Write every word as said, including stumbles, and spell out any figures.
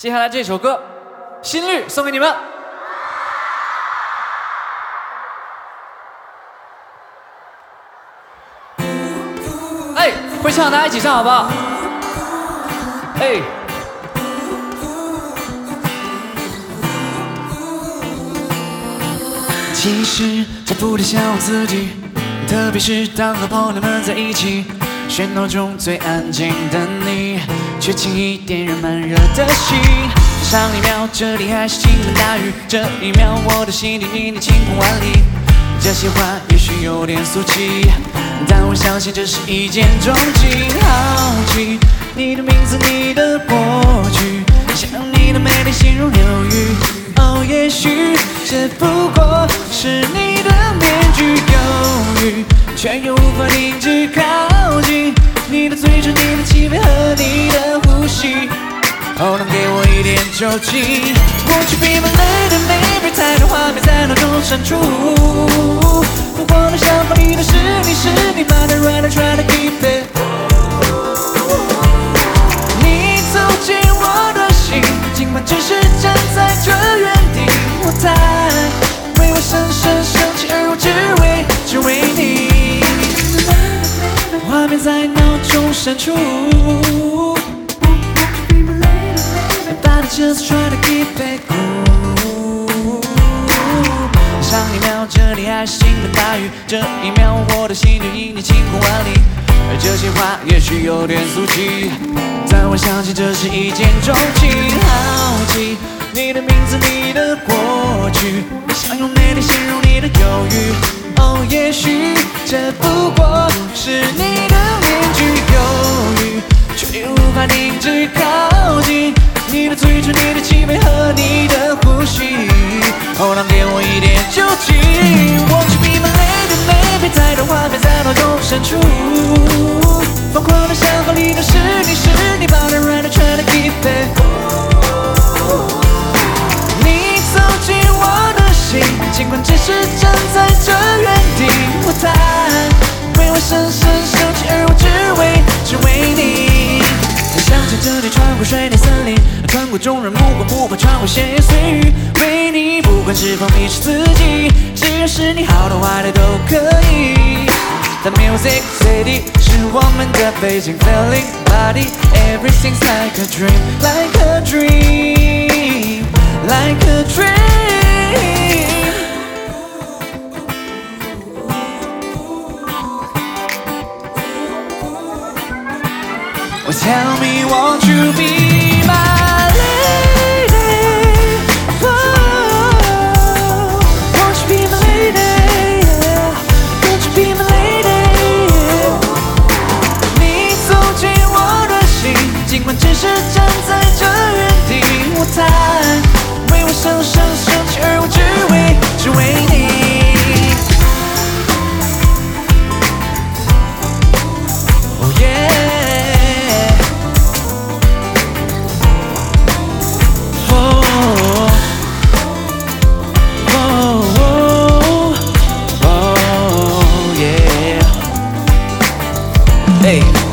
接下来这首歌《心率》送给你们。哎，会唱的大家一起唱好不好？哎。 其实这不太像我自己，特别是当和朋友们在一起，喧闹中最安静的你，却轻易点燃慢热的心。上一秒这里还是倾盆大雨，这一秒我的心里已经晴空万里。这些话也许有点俗气，但我相信这是一见钟情。好奇你的名字，你的过去，想用你的美丽形容流语。哦，也许这不过是你的面具，犹豫却又无法停止靠近你的嘴唇，你的气味和你的呼吸。哦，能给我一点酒精 ？Won't you be my lady, baby？ 太多画面在脑中闪出，我的想法，你的是你是你 ，But I rather try to keep it。你走进我的心，尽管只是站在这原地，我太为我深深升起，而我只为只为你。画面在脑中闪出。 Just try to keep it cool。上一秒这里还是倾盆大雨，这一秒我的心就因你晴空万里。而这些话也许有点俗气，但我相信这是一见钟情。好奇你的名字，你的过去，想用美丽形容你的犹豫。哦，也许这不过是你的面具，犹豫却又无法停止靠近。 你的嘴唇，你的气味和你的呼吸，哦，能给我一点酒精 ？Won't you be my lady, baby？ 太多画面在脑中闪出，疯狂的想和你的是你是你 ，But I rather try to keep it。你走进我的心，尽管只是站在这原地，我太为我深深升起，而我只为只为你。 想象着你穿过水泥森林，穿过众人目光，不怕穿过闲言碎语，为你不管是否迷失自己，只要是你好的坏的都可以。The music city 是我们的背景 ，feeling body everything's like a dream, like a dream, like a dream. Well, tell me, won't you be my lady? Oh, won't you be my lady? Won't you be my lady? 你走进我的心，尽管只是站在这原地，我太为我深深升起，而我只为只为你。 Hey.